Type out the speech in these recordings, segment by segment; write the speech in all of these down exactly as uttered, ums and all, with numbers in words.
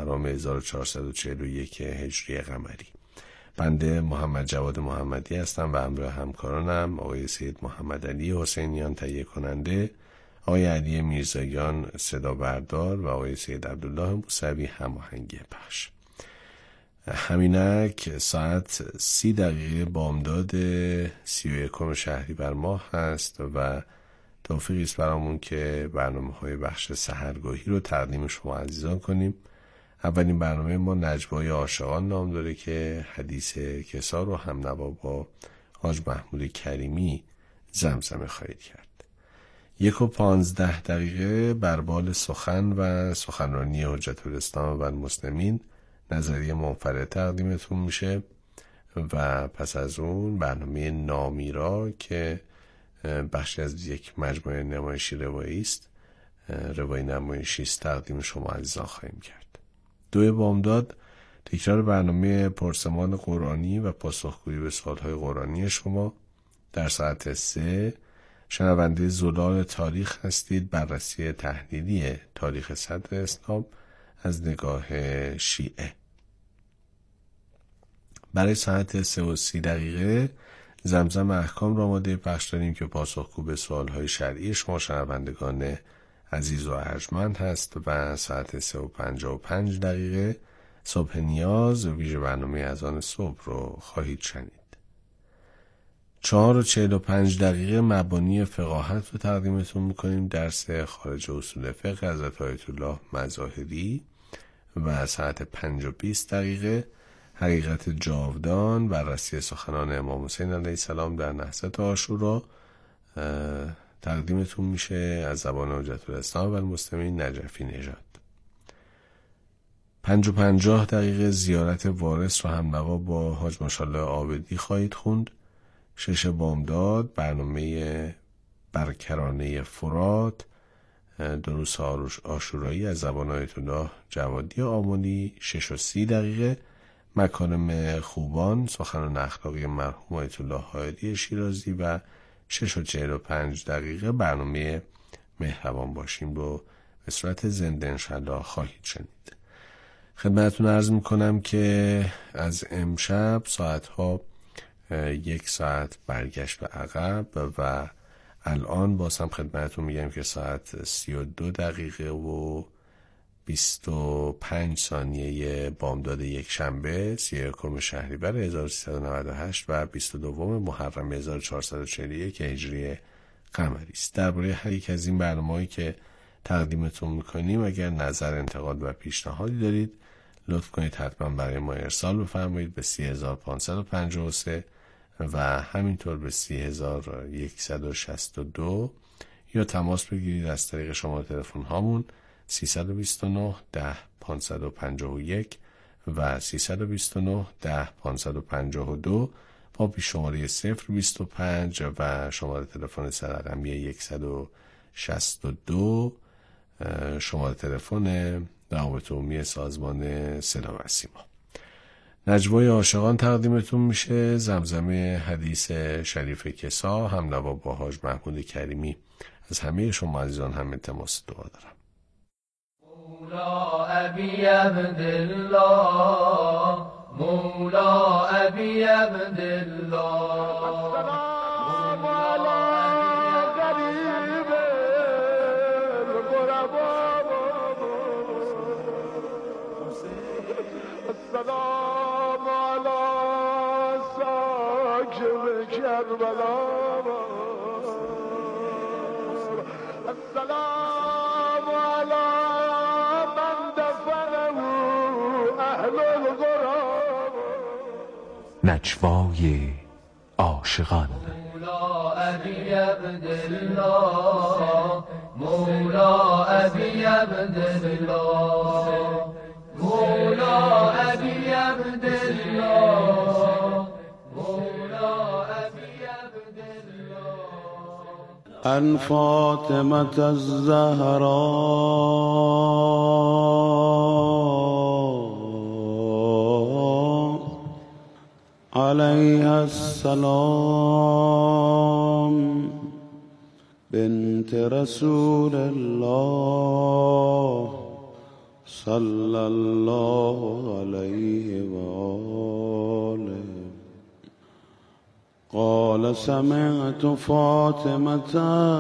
محرم هزار و چهارصد و چهل و یک هجری قمری. بنده محمد جواد محمدی هستم و همراه همکارانم آقای سید محمد علی حسینیان تهیه کننده، آقای علی میرزاییان صدا بردار و آقای سید عبدالله موسوی هماهنگی پخش. همینک ساعت سی دقیقه بامداد سی و یکم شهریور ماه هست و توفیقی است برامون که برنامه های بخش سحرگاهی رو تقدیم شما عزیزان کنیم. اولین برنامه ما نجوای عاشقان نام داره که حدیث کسا رو هم نوا با حاج محمود کریمی زمزمه خواهید کرد. یک و پانزده دقیقه بربال سخن و سخنرانی حجت الاسلام و المسلمین نظریه منفرد تقدیمتون میشه و پس از اون برنامه نامیرا که بخشی از یک مجموعه نمایشی روایی است، روایی نمایشی است، تقدیم شما عزیزان خواهیم کرد. دو بامداد تکرار برنامه پرسمان قرآنی و پاسخگویی به سوالهای قرآنی شما. در ساعت سه شنونده زلال تاریخ هستید، بررسی تحلیلی تاریخ صدر اسلام از نگاه شیعه. برای ساعت سه و سی دقیقه زمزم احکام را آماده پخش داریم که پاسخگو به سوالهای شرعی شما شنوندگان عزیز و ارجمند هست و ساعت سه و پنجاه و پنج دقیقه صبح نیاز ویژه برنامه اذان صبح رو خواهید شنید. چهار و چهل و پنج دقیقه مبانی فقاهت رو تقدیمتون میکنیم، درس خارج اصول فقه حضرت آیت الله مظاهری و ساعت پنج و بیست دقیقه حقیقت جاودان، بررسی سخنان امام حسین علیه السلام در نهضت عاشورا تقدیمتون میشه از زبان حجت الاسلام و المسلمین نجفی نژاد. پنج و پنجاه دقیقه زیارت وارث رو هم نوا با حاج ماشاءالله عابدی خواهید خوند. شش بامداد برنامه برکرانه فرات، دروس عاشورایی از زبان آیت الله جوادی آملی. شش و سی دقیقه مکارم خوبان، سخنان اخلاقی مرحوم آیت الله حائری شیرازی و شش و چهل و پنج دقیقه برنامه مهربان باشیم رو به صورت زنده انشالله خواهید شنید. خدمتتون عرض میکنم که از امشب ساعتها یک ساعت برگشت به عقب و الان باز هم خدمتتون میگم که ساعت سی و دو دقیقه و بیست و پنج ثانیه بامداد یک شنبه سی و یکم شهریور هزار و سیصد و نود و هشت و بیست و دوم محرم هزار و چهارصد و چهل و یک هجری قمری است. درباره هر یک از این برنامه‌ای که تقدیمتون میکنیم اگر نظر، انتقاد و پیشنهادی دارید لطف کنید حتما برای ما ارسال بفرمایید به سی هزار و پانصد و پنجاه و سه و همینطور به سی هزار و یکصد و شصت و دو یا تماس بگیرید از طریق شماره تلفن هامون سیصد و بیست و نه ده پانصد و پنجاه و یک و سیصد و بیست و نه ده پانصد و پنجاه و دو با پیش شماره صفر بیست و پنج و شماره تلفن سررقمی صد و شصت و دو، شماره تلفن روابط عمومی سازمان صدا و سیما. نجوای عاشقان تقدیمتون میشه، زمزمه حدیث شریف کسا هم نوا با حاج محمود کریمی. از همه شما عزیزان هم التماس دعا دارم. مولا ابی عبدالله، مولا ابی عبدالله، السلام علی غریب الغربا، السلام علی ساکن کربلا، السلام علی من دفنه اهل الغراب. نجوای عاشقان. مولا ابی عبدالله، مولا ابی عبدالله، مولا ابی عبدالله، مولا ابی عبدالله. عن فاطمة الزهراء عليها السلام بنت رسول الله صلى الله عليه وآله. قال سمعت فاطمة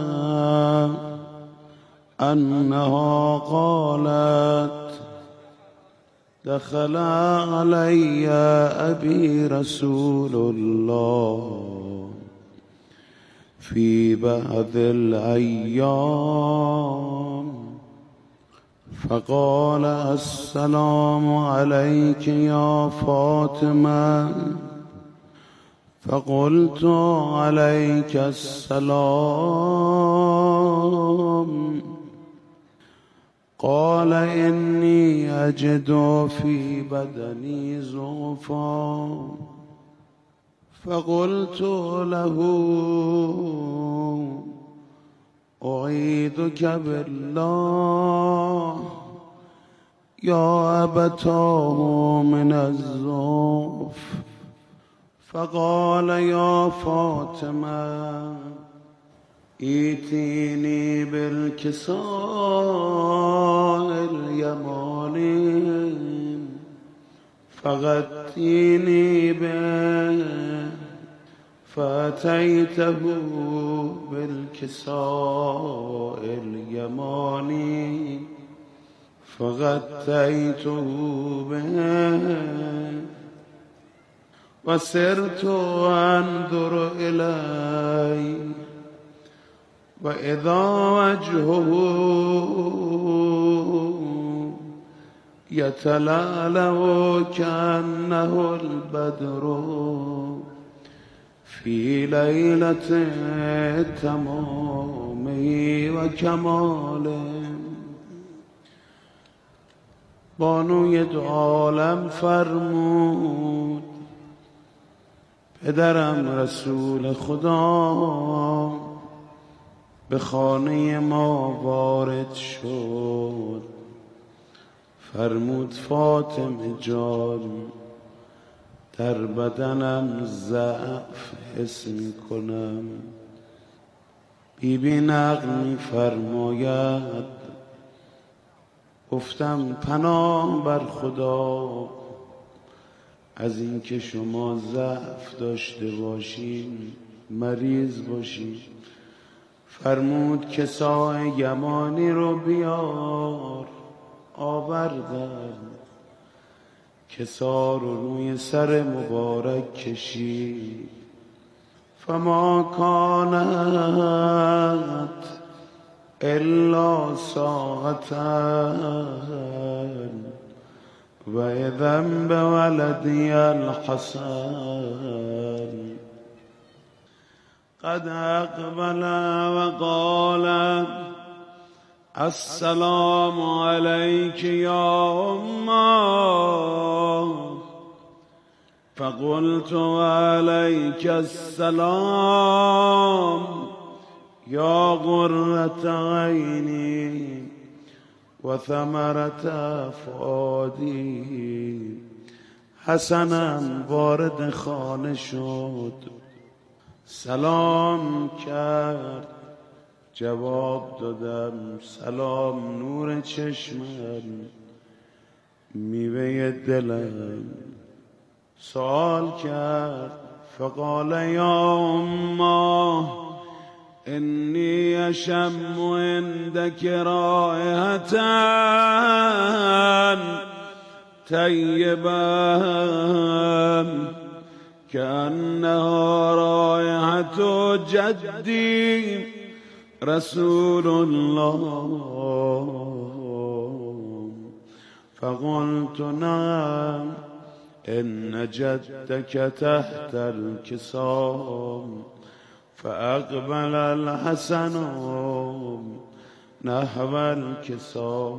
أنها قالت دخل علي أبي رسول الله في بعض الأيام فقال السلام عليك يا فاطمة، فقلت عليك السلام. قال إني أجد في بدني ضعفا، فقلت له أعيذك بالله يا أبتاه من الضعف. فقال يا فاطمة ائتيني بالكساء اليماني فغطيني به، فأتيته بالكساء اليماني فغطيته به، وسرت أنظر إليه وإذا وجهه يتلألأ كأنه البدر في ليلة تمام وكمال. بانوی دو عالم فرمود پدرم رسول خدا به خانه ما وارد شد. فرمود فاطمه جان در بدنم ضعف حس می کنم. بی بی نقل می فرماید گفتم پناه بر خدا از اینکه شما ضعف داشته باشین، مریض باشین. فرمود کسای یمانی رو بیار. آوردن کسا رو روی سر مبارک کشید. فما کانت الا ساعتن و اذن بولدی الحسن قد اقبل و قال السلام عليك يا أمه، فقلت عليك السلام يا قرة عيني وثمرة فؤادي. حسنم وارد خانه شد، سلام کرد، جواب دادم سلام نور چشمم، میوه دلم. سوال کرد فقال یا امه انی اشم عندك رائحة طیبة كأنها رائحة جدی رسول الله. فقلت نعم إن جدك تحت الكساء. فأقبل الحسن نحو الكساء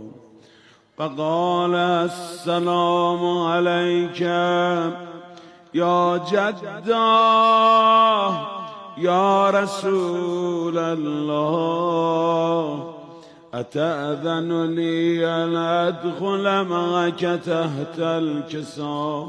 فقال السلام عليك يا جدا يا رسول الله، أتأذن لي أن أدخل معك تحت الكساء؟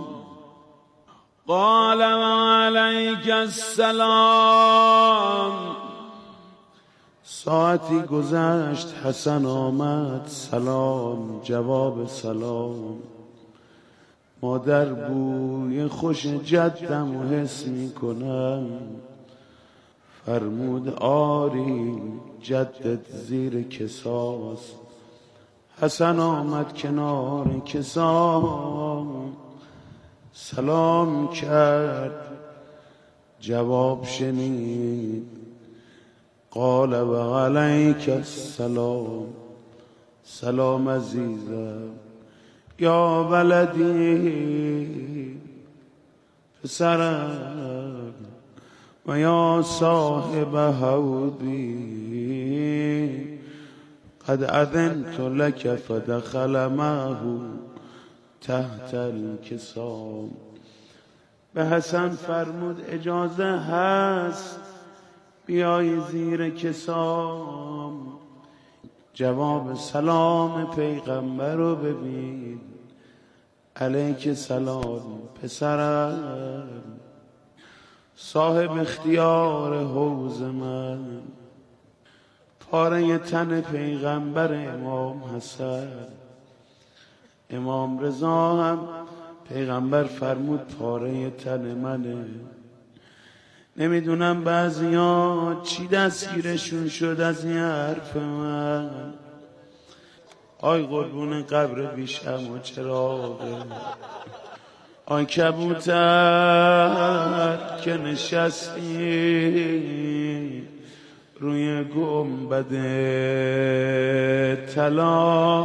قال وعليك السلام. ساعتی گذشت حسن آمد، سلام جواب سلام. مادر بوی خوش جدم و حس می کنم، فرمود آری جدت زیر کساست. حسن آمد کنار کسا، سلام کرد جواب شنید. قال و علیک السلام، سلام عزیزم. یا ولدی پسرم، و یا صاحب حوضی، قد اذنت لك فدخل معه تحت الکسام. به حسن فرمود اجازه هست بیای زیر کسام. جواب سلام پیغمبر رو ببین. علیک سلام پسرم، صاحب اختیار حوض من. پاره تن پیغمبر امام حسن. امام رضا هم پیغمبر فرمود پاره تن منه. نمیدونم بعضیا چی دستگیرشون شد از این حرف من. آی قربون قبر بیشم و چراغه، آی کبوتر که نشستی روی گنبد طلا،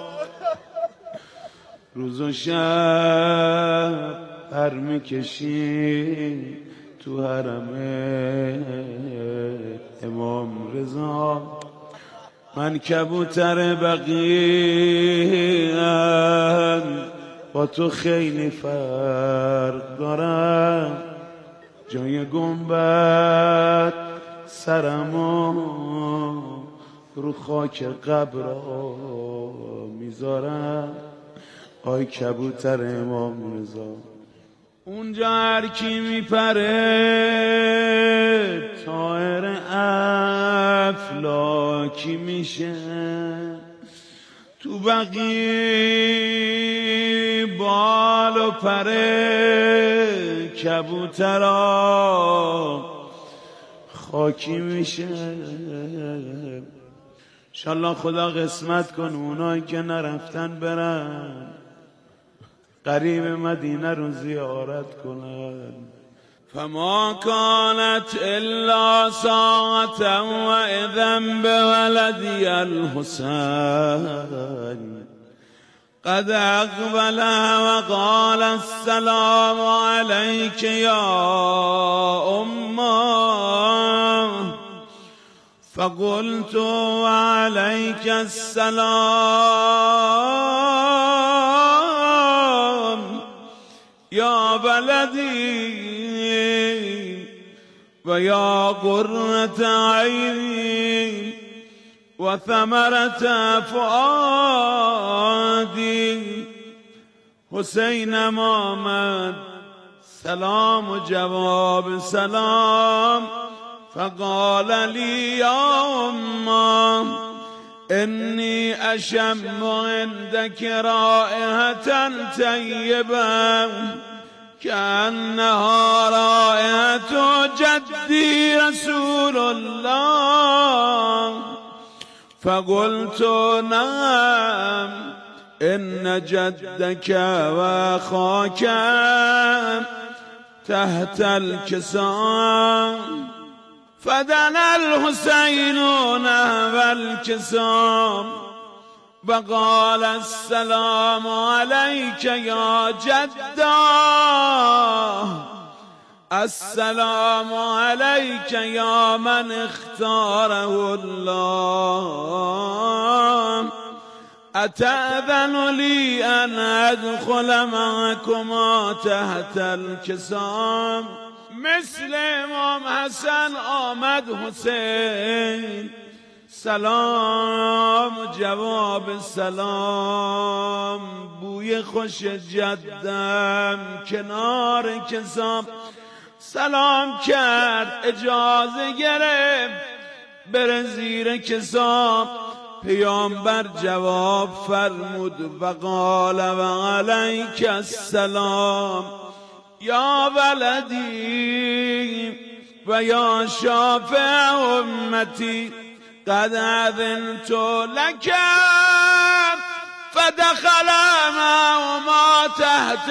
روز و شب پر میکشی تو حرم امام رضا. من کبوتر بقیم با تو خیلی فرق دارم. جای گنبد سرمو رو خاک قبر میذارم. آی کبوتر امام رضا. اونجا هر کی میپره طائر افلاکی میشه. تو بقی بال و پره کبوترا خاکی میشه. انشالله خدا قسمت کن اونایی که نرفتن برن قریب مدینه رو زیارت کنن. فما كانت الا ساعة واذا بولدي الحسين قد اقبل وقال السلام عليك يا امه. فقلت وعليك السلام يا بلدي ويا قرة عيني وثمرة فؤادي. حسین آمد سلام و جواب سلام. فقال لي يا أمه إني أشم عندك رائحة طيبة كأنها رائحة جدي رسول الله. فقلت نعم إن جدك وأخاك تحت الكسام. فدنا الحسين نحو الكسام وقال السلام عليك يا جدا. السلام عليك يا من اختاره الله. أتأذن لي أن أدخل معكما تحت الكسام. مثل امام حسن آمد حسین. سلام جواب سلام. بوی خوش جدم کنار کسام. سلام کرد اجازه گرفت بره زیر کسا. پیامبر جواب فرمود و قال و علیک السلام یا ولدی و یا شافع امتی قد اذنت لك فدخل معهما تحت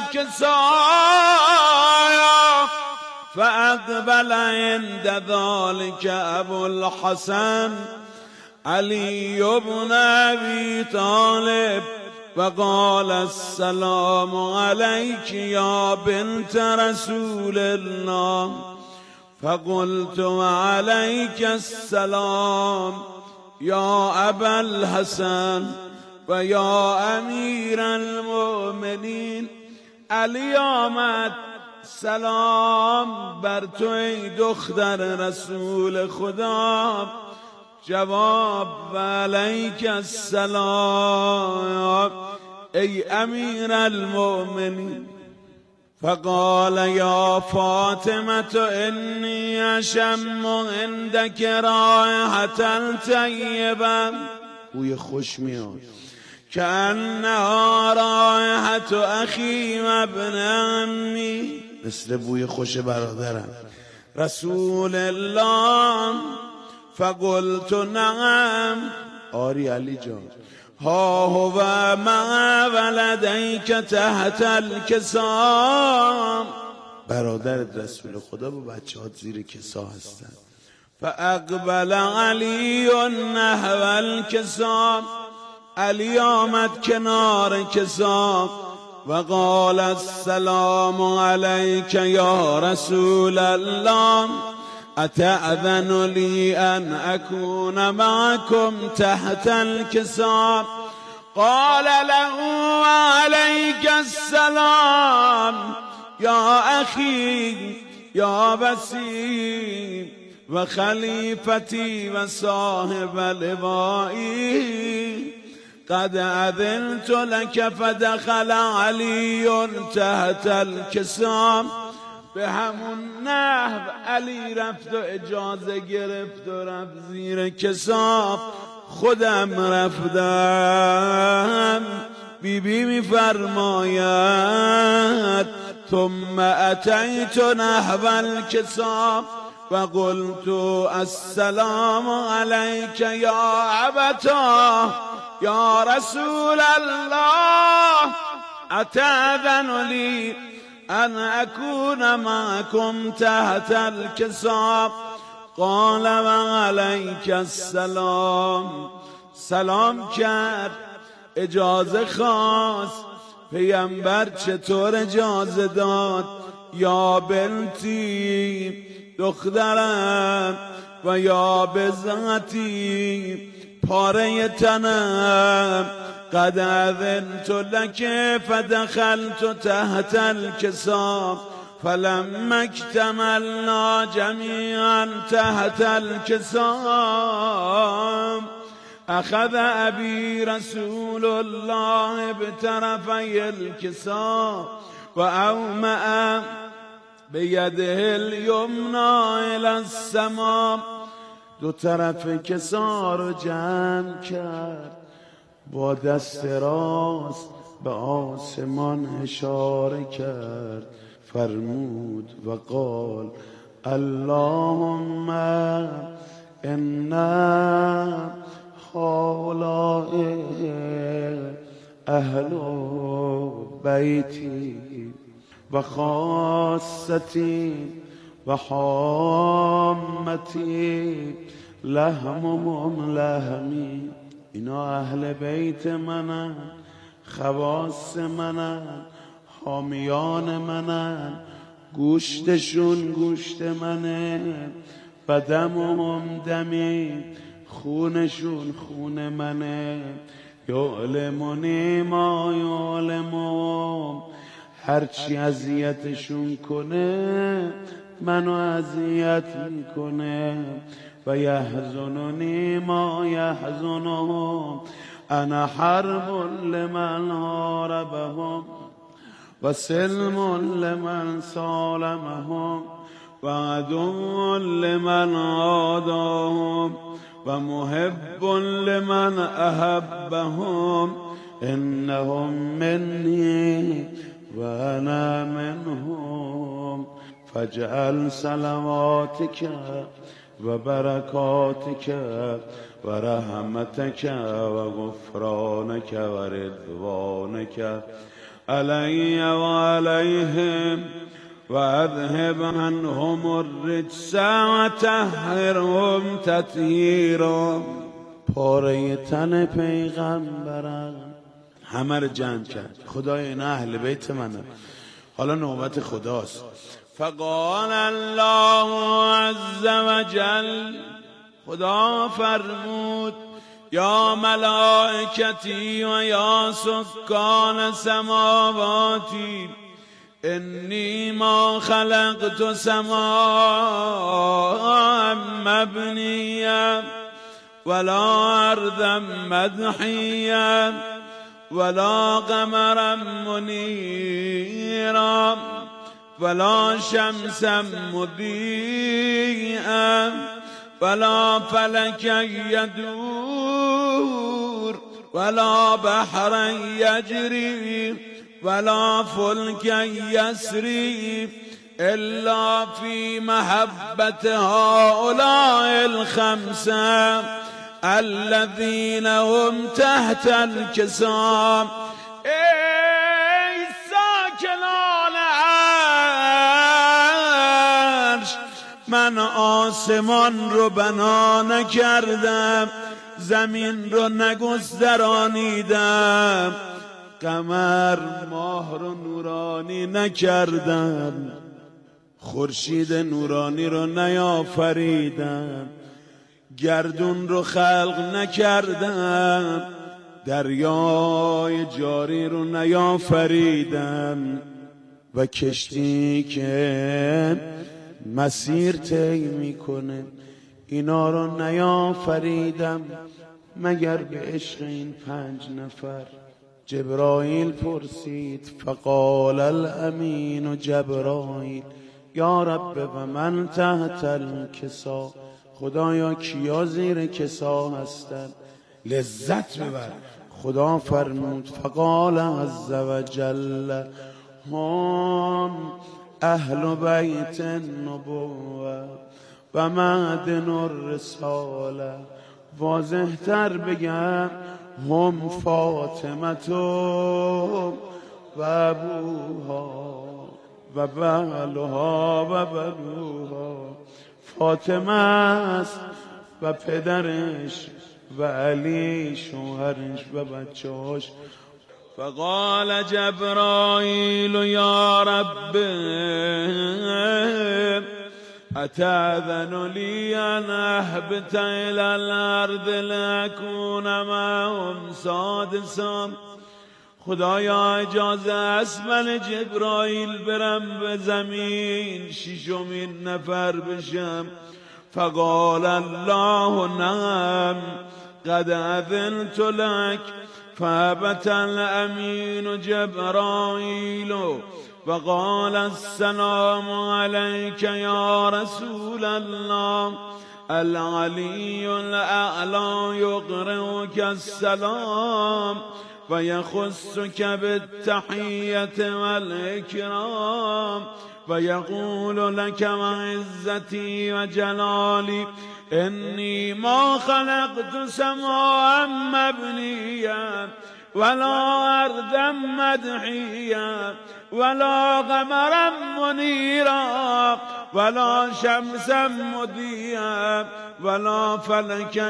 الكساء فأقبل عند ذلك أبو الحسن علي بن أبي طالب وقال السلام عليك يا بنت رسول الله. فقلت وعليك السلام يا أبا الحسن و یا امیر المؤمنین. علی آمد سلام بر تو ای دختر رسول خدا. جواب و علیک السلام ای امیر المؤمنین. فقال یا فاطمة انی اشم عندك رائحة طیبة، بوی خوش میاد، كأنها رائحة أخي وابن عمي، مثل بوی خوش برادرم. رسول الله. فقلت نعم. آری علی جان. ها هو مع ولديك تحت الكساء، برادرت رسول خدا با بچه‌هات زیر کسا هستن. فاقبل علی نحو الكساء، علی آمد کنار کسا و قال السلام علیک یا رسول الله، اتأذن لی ان اکون معکم تحت الكساء؟ قال له علیک السلام یا اخی یا وسی و خلیفتی و صاحب لوایی، قد اذنت لك فدخل علی تحت الكساء. به همون نحو علی رفت و اجازه گرفت و رفت زیر کسا. خودم رفتم. بی بی می فرماید ثم اتیت نحو الكساء و قلت السلام علیک یا ابتا یا رسول الله، اتأذن لی ان اکون معکم تحت الكساء؟ قال و علیک السلام. سلام کرد، اجازه خواست. پیامبر چطور اجازه داد؟ یا بنتی، دخترم، و یا بزعتی، پاره تنم، قد اذنت لك فدخلت تحت الكساء فلما اكتملنا جميعا تحت الكساء اخذ ابي رسول الله بطرفي الكساء واومأ بيده اليمنى الى السماء. دو طرف کسا رو جمع کرد، با دست راست به آسمان اشاره کرد. فرمود و قال اللهم ان هؤلاء اهل بیتی و خاصتی و حامتی، لحمهم لحمی. اینا اهل بیت منن، خواص منن، حامیان منن، گوشتشون گوشت منه، و دمهم دمی، خونشون خون منه. یعلمونی ما یعلمون، هرچی اذیتشون کنه منو اذیت میکنه. و یحزنونی ما یحزنهم، انا حرب لمن حاربهم و سلم لمن سالمهم و عدو لمن عاداهم و محب لمن احبهم انهم منی و انا منهم فاجعل صلواتك و برکاتك و رحمتك و غفرانك و رضوانك علی و علیهم و اذهب عنهم الرجس و طهرهم تطهیرا. پاره تن پیغمبرم همه رو جمع کرد. خدای این اهل بیت منه، حالا نوبت خداست. فقال الله عز وجل، خدا فرمود یا ملائکتی و یا سکان سماواتی انی ما خلقت سماء مبنیا ولا ارضا مدحیا ولا قمرا منیرا ولا شمسا مضیئا ولا فلكا يدور ولا بحرا يجري ولا فلكا يسري إلا في محبة هؤلاء الخمسة الذين هم تحت الكسام. ای ساکنان عرش، من آسمان رو بنا نکردم، زمین رو نگسترانیدم، قمر ماه رو نورانی نکردم، خورشید نورانی رو نیافریدم، گردون رو خلق نکردم، دریای جاری رو نیافریدم و کشتی که مسیر طی میکنه اینا رو نیافریدم مگر به عشق این پنج نفر. جبرائیل پرسید فقال الامین جبرائیل یا رب و من تحت الکسا، خدایا کیا زیر کسا هستن؟ لذت ببر. خدا فرمود فقال عز و جل هم اهل بیت النبوه و معدن الرساله. واضح تر بگم هم فاطمه و ابوها و بعلها و بنوها. فاطمه است و پدرش و علی شوهرش و بچه‌هاش. فقال جبرائیل یا رب اتأذن لی ان اهبط الى الارض لأکون معهم سادسا. خدایا اجازه است من جبرائیل برم به زمین ششمین نفر بشم؟ فقال الله نعم قد اذنت لك. فهبط الامین جبرائیل وقال السلام عليك يا رسول الله العلي الأعلى يقرئك السلام ويخصك بالتحية والإكرام ويقول لك وعزتي وجلالي إني ما خلقت سماء مبنيا ولا أرضا مدحيا ولا قمرا منيرا ولا شمسا مضيئا ولا فلكا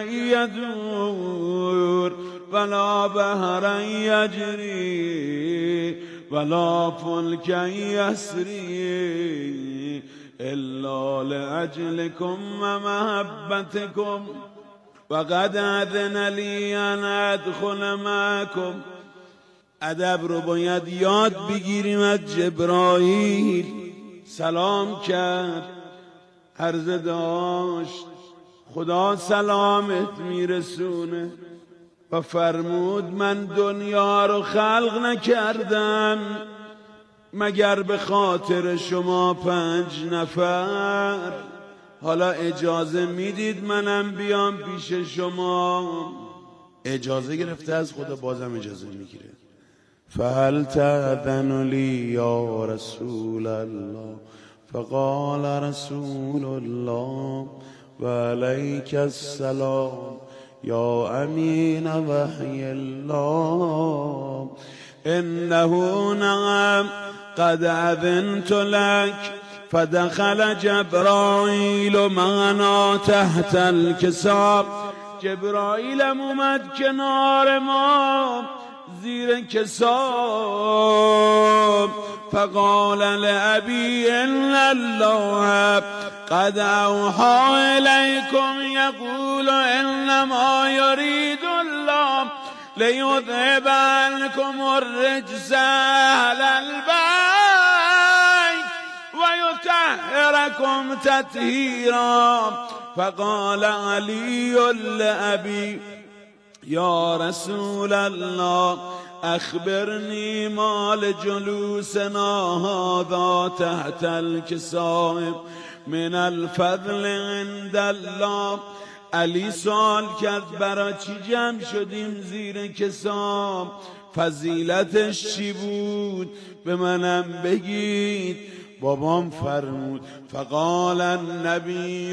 يدور ولا بحرا يجري ولا فلكا يسري إلا لأجلكم ومحبتكم وقد أذن لي أن أدخل معكم. ادب رو باید یاد بگیریم از جبرائیل. سلام کرد، عرض داشت، خدا سلامت میرسونه و فرمود من دنیا رو خلق نکردم، مگر به خاطر شما پنج نفر. حالا اجازه میدید منم بیام پیش شما؟ اجازه گرفته از خدا، بازم اجازه میگیره. فهل تأذن لی یا رسول الله؟ فقال رسول الله و علیک السلام یا امین وحی الله. انه نعم قد اذنت لك. فدخل جبرائیل معنا تحت الکساء. جبرائیلم اومد کنار ما زیر کساء. فقال لأبی ان الله قد اوحى الیکم یقول انما یرید الله لیذهب عنکم الرجس اهل البیت ویطهرکم تطهیرا. فقال علی لأبی یا رسول الله اخبرنی مال جلوسنا هذا تحت الکساء من الفضل عند الله. علی سوال کرد برای چی جمع شدیم زیر کساء؟ فضیلتش چی بود؟ به منم بگید. بابام فرمود فقال النبی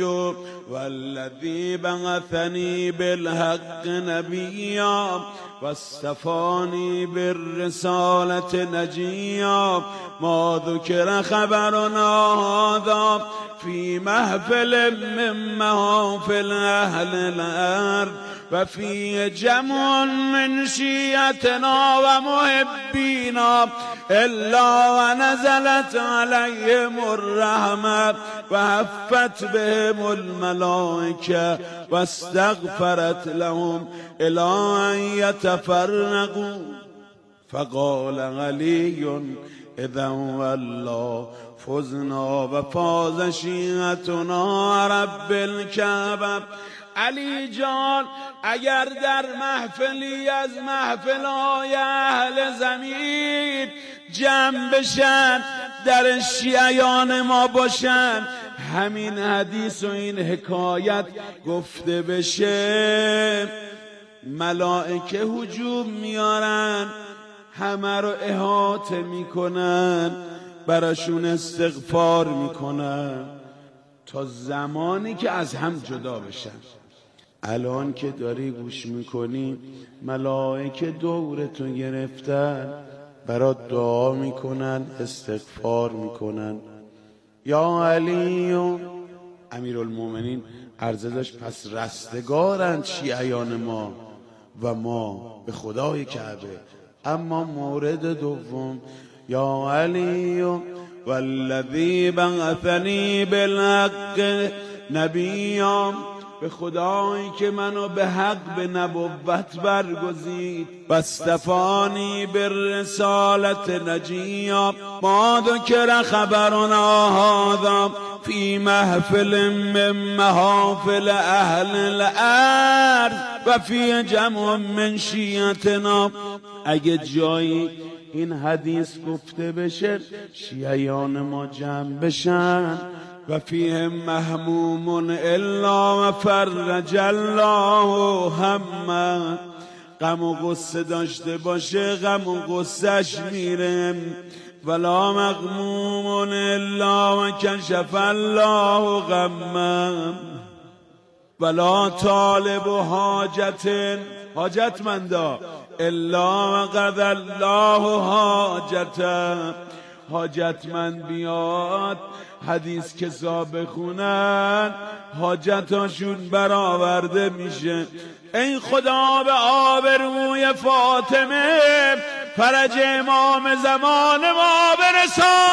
والذی بعثنی بالحق نبیا واصطفانی بالرسالة نجیا ما ذکر خبرنا هذا فی محفل من محافل اهل الارض و فی جمع من شیعتنا و محبینا الا و نزلت علیهم الرحمة و حفت بهم الملائکه و استغفرت لهم الی ان یتفرقوا. فقال علی اذا والله فزنا و فاز شیعتنا رب الکعبه. علی جان اگر در محفلی از محفلهای اهل زمین جمع بشن در شیعیان ما باشن، همین حدیث و این حکایت گفته بشه، ملائکه هجوم میارن، همه رو احاطه میکنن، براشون استغفار میکنن تا زمانی که از هم جدا بشن. الان که داری گوش میکنی ملائکه دورتون گرفتن، برات دعا میکنن، استغفار میکنن. یا علی امیرالمومنین عرضه داشت پس رستگارند شیعیان ما و ما به خدای کعبه. اما مورد دوم یا علی والذی بعثنی بالحق نبیا، به خدایی که منو به حق به نبوت برگزید، و اصطفانی بالرسالة نجیا ما ذکر خبرنا هذا فی محفل من محافل اهل الارض و فی جمع من شیعتنا. اگه جایی این حدیث گفته بشه شیعیان ما جمع بشن، و فیهم محموم الا و فرج الله همه، غم و غصه داشته باشه غم و غصهش میره، ولا مغموم الا و کشف الله غمه، ولا طالب حاجت حاجتمندا الا و قضى الله حاجته. حاجتمند بیاد حدیث کسا بخونن حاجتاشون برآورده میشه. ای خدا به آبروی فاطمه فرج امام زمان ما برسان.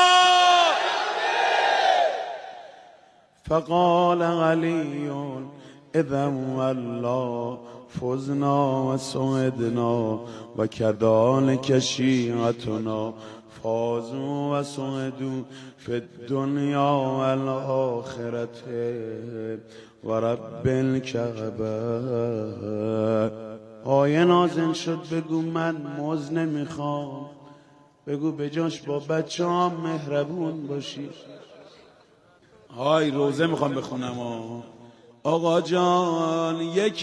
فقال علی اذا والله فزنا و سعدنا و کذالک شیعتنا فازوا و سعدوا فی الدنیا و الاخرت و رب الکعبه. آیه نازل شد بگو من مزد نمیخوام، بگو بجاش با بچه هم مهربون باشی. های روزه میخوام بخونم ها. آقا جان یک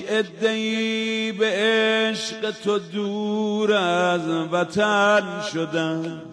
عده‌ای به عشق تو دور از وطن شدن،